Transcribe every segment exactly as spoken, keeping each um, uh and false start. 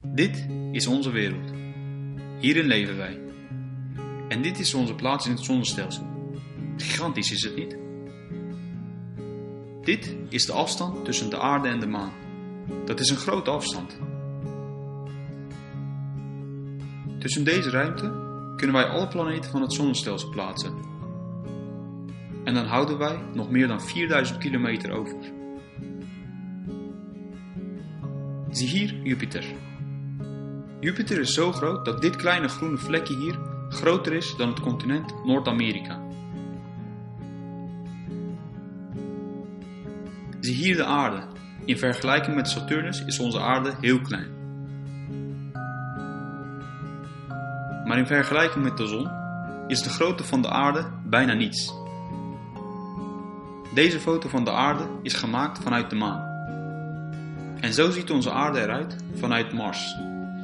Dit is onze wereld. Hierin leven wij. En dit is onze plaats in het zonnestelsel. Gigantisch is het niet? Dit is de afstand tussen de aarde en de maan. Dat is een grote afstand. Tussen deze ruimte kunnen wij alle planeten van het zonnestelsel plaatsen. En dan houden wij nog meer dan vierduizend kilometer over. Zie hier Jupiter. Jupiter is zo groot dat dit kleine groene vlekje hier groter is dan het continent Noord-Amerika. Zie hier de aarde. In vergelijking met Saturnus is onze aarde heel klein. Maar in vergelijking met de zon is de grootte van de aarde bijna niets. Deze foto van de aarde is gemaakt vanuit de maan. En zo ziet onze aarde eruit vanuit Mars.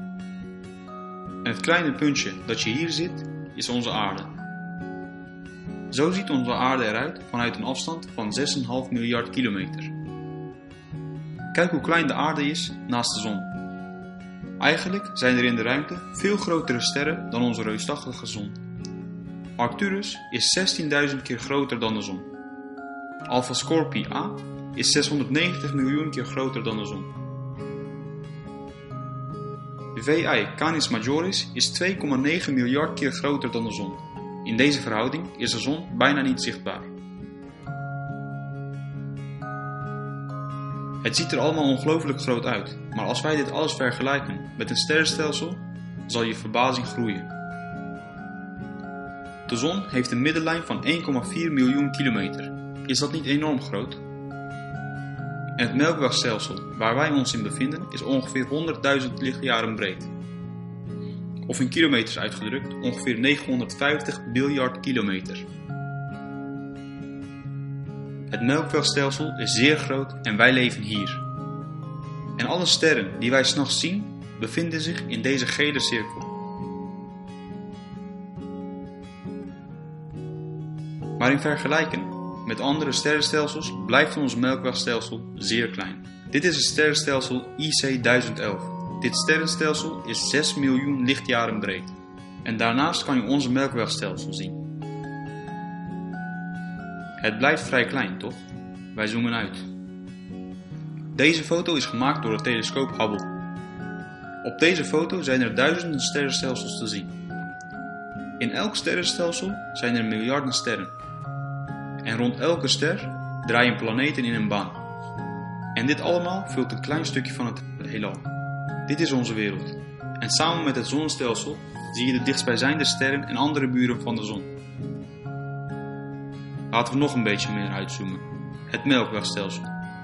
En het kleine puntje dat je hier ziet is onze aarde. Zo ziet onze aarde eruit vanuit een afstand van zes komma vijf miljard kilometer. Kijk hoe klein de aarde is naast de zon. Eigenlijk zijn er in de ruimte veel grotere sterren dan onze reusachtige zon. Arcturus is zestienduizend keer groter dan de zon. Alpha Scorpii A is zeshonderdnegentig miljoen keer groter dan de zon. V I Canis Majoris is twee komma negen miljard keer groter dan de zon. In deze verhouding is de zon bijna niet zichtbaar. Het ziet er allemaal ongelooflijk groot uit, maar als wij dit alles vergelijken met een sterrenstelsel, zal je verbazing groeien. De zon heeft een middenlijn van één komma vier miljoen kilometer. Is dat niet enorm groot? En het Melkwegstelsel, waar wij ons in bevinden, is ongeveer honderdduizend lichtjaren breed. Of in kilometers uitgedrukt, ongeveer negenhonderdvijftig biljard kilometer. Het Melkwegstelsel is zeer groot en wij leven hier. En alle sterren die wij 's nachts zien, bevinden zich in deze gele cirkel. Maar in vergelijking met andere sterrenstelsels blijft ons Melkwegstelsel zeer klein. Dit is het sterrenstelsel I C duizend elf. Dit sterrenstelsel is zes miljoen lichtjaren breed. En daarnaast kan je onze Melkwegstelsel zien. Het blijft vrij klein, toch? Wij zoomen uit. Deze foto is gemaakt door het telescoop Hubble. Op deze foto zijn er duizenden sterrenstelsels te zien. In elk sterrenstelsel zijn er miljarden sterren. En rond elke ster draaien planeten in een baan. En dit allemaal vult een klein stukje van het heelal. Dit is onze wereld. En samen met het zonnestelsel zie je de dichtstbijzijnde sterren en andere buren van de zon. Laten we nog een beetje meer uitzoomen. Het Melkwegstelsel.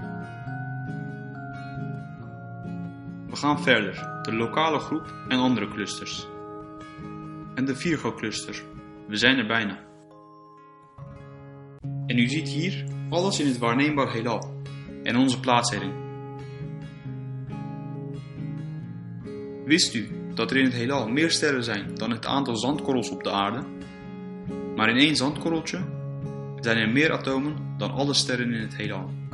We gaan verder. De lokale groep en andere clusters. En de Virgo-cluster. We zijn er bijna. En u ziet hier alles in het waarneembaar heelal en onze plaats erin. Wist u dat er in het heelal meer sterren zijn dan het aantal zandkorrels op de aarde? Maar in één zandkorreltje zijn er meer atomen dan alle sterren in het heelal.